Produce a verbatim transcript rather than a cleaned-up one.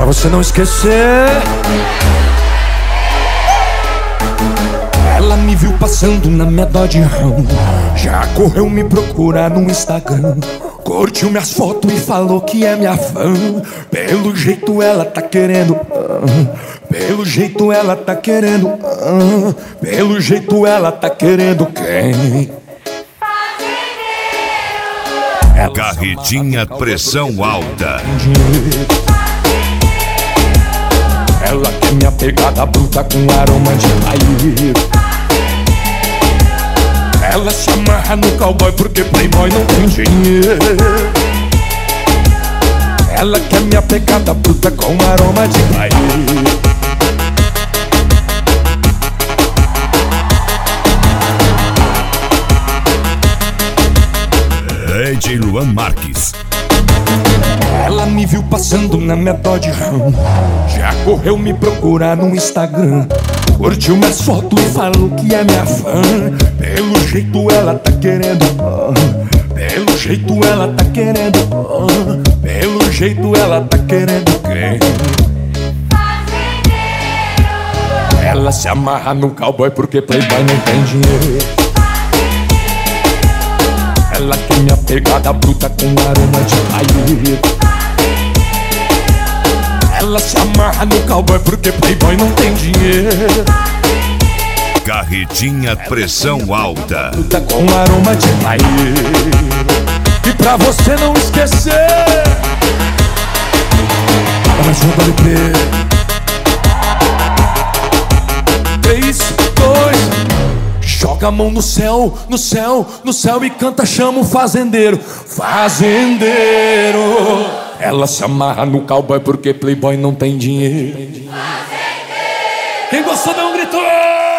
pra você não esquecer. Ela me viu passando na minha Dodge Ram, já correu me procurar no Instagram, curtiu minhas fotos e falou que é minha fã. Pelo jeito ela tá querendo, ah, pelo jeito ela tá querendo, ah, pelo jeito ela tá querendo quem? Carretinha pressão alta. Ela quer minha pegada bruta com aroma de paieiro. Ela se amarra no cowboy porque playboy não tem dinheiro. Ela quer minha pegada bruta com aroma de paieiro. D J Luan Marques. Ela me viu passando na minha Dodge Ram, já correu me procurar no Instagram, curtiu minhas fotos e falou que é minha fã. Pelo jeito ela tá querendo, ah, pelo jeito ela tá querendo, ah, pelo jeito ela tá querendo quem? Ela se amarra no cowboy porque playboy não tem dinheiro. Ela quer minha pegada bruta com aroma de paieiro. Ela se amarra no cowboy porque playboy não tem dinheiro. Carretinha pressão alta. Bruta com aroma de paieiro. E pra você não esquecer, ela junta L P. Três, dois. Joga a mão no céu, no céu, no céu e canta, chama o fazendeiro. Fazendeiro. Ela se amarra no cowboy porque playboy não tem dinheiro. Fazendeiro. Quem gostou dá um grito.